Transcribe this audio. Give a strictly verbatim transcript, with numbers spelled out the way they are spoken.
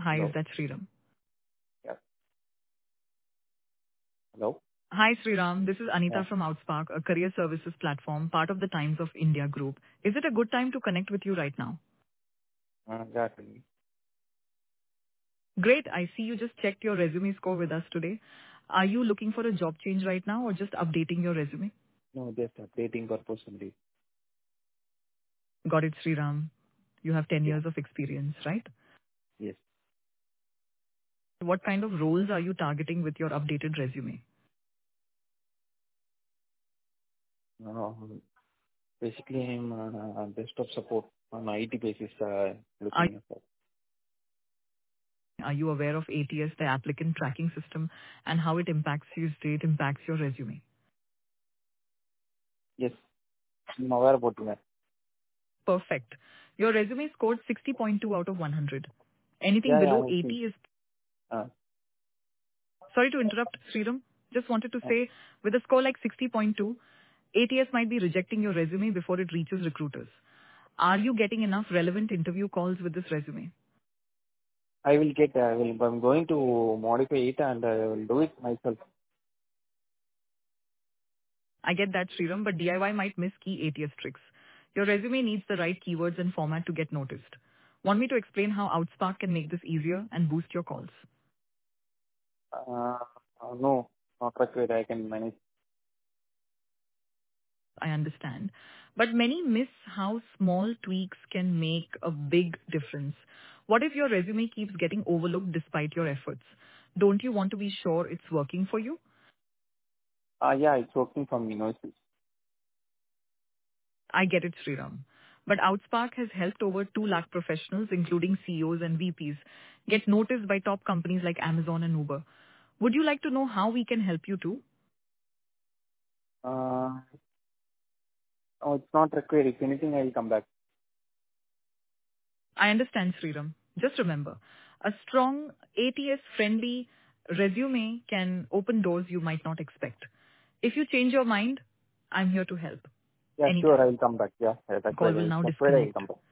Hi, is Hello? that Sriram? Yeah. Hello? Hi, Sriram. This is Yeah. Anita from Outspark, a career services platform, part of the Times of India group. Is it a good time to connect with you right now? Uh, yeah, tell me. Great. I see you just checked your resume score with us today. Are you looking for a job change right now or just updating your resume? No, just updating purpose only. Got it, Sriram. You have ten Yeah. years of experience, right? Yes. What kind of roles are you targeting with your updated resume? Uh, basically, I'm uh, desktop support on I T basis uh, Are, looking for. are you aware of A T S, the applicant tracking system, and how it impacts you, it impacts your resume? Yes. I'm aware about that. Perfect. Your resume scored sixty point two out of one hundred. Anything Yeah, yeah, below I see. eighty is... Uh, Sorry to interrupt, Sriram. Just wanted to uh, say, with a score like sixty point two, A T S might be rejecting your resume before it reaches recruiters. Are you getting enough relevant interview calls with this resume? I will get, I will, I'm going to modify it and I will do it myself. I get that, Sriram, but D I Y might miss key A T S tricks. Your resume needs the right keywords and format to get noticed. Want me to explain how Outspark can make this easier and boost your calls? Uh, uh, no, not required. I can manage. I understand. But many miss how small tweaks can make a big difference. What if your resume keeps getting overlooked despite your efforts? Don't you want to be sure it's working for you? Uh, yeah, it's working from me. No issues. I get it, Sriram. But Outspark has helped over two lakh professionals, including C E Os and V Ps, get noticed by top companies like Amazon and Uber. Would you like to know how we can help you too? Uh, oh, it's not required. If anything, I will come back. I understand, Sriram. Just remember, a strong A T S-friendly resume can open doors you might not expect. If you change your mind, I'm here to help. Yeah, sure, I Anytime. will come back. Yeah, yeah, The that's why call will I, now that's why I will disconnect. come back.